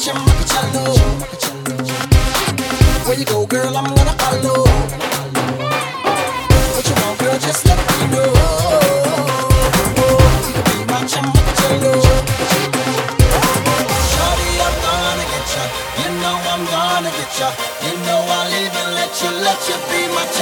chimmacacello. Where you go, girl, I'm gonna follow. What you want, girl, just let me know. You can be my chimmacacello. Shawty, I'm gonna get ya. You know I'm gonna get ya. You know I'll even let you be my